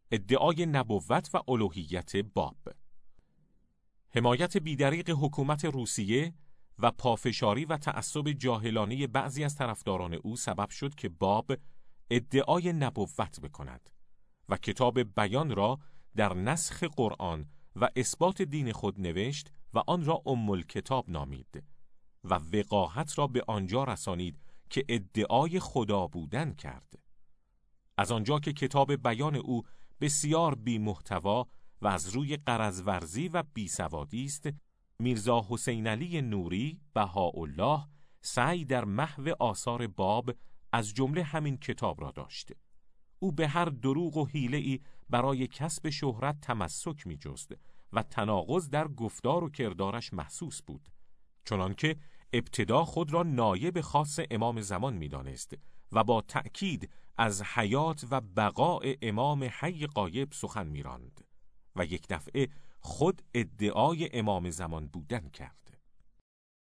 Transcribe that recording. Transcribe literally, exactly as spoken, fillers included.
ادعای نبوت و الوهیت باب. حمایت بیدریغ حکومت روسیه و پافشاری و تعصب جاهلانه بعضی از طرفداران او سبب شد که باب ادعای نبوت بکند و کتاب بیان را در نسخ قرآن و اثبات دین خود نوشت و آن را ام الکتاب نامید و وقاحت را به آنجا رسانید که ادعای خدا بودن کرد. از آنجا که کتاب بیان او بسیار بی محتوا و از روی غرض‌ورزی و بیسوادی است، میرزا حسین علی نوری بهاءالله سعی در محو آثار باب از جمله همین کتاب را داشت. او به هر دروغ و حیله‌ای برای کسب شهرت تمسک می‌جست و تناقض در گفتار و کردارش محسوس بود، چنانکه ابتدا خود را نایب خاص امام زمان می‌دانست و با تأکید از حیات و بقاء امام حی غایب سخن می‌راند و یک دفعه خود ادعای امام زمان بودن کرد.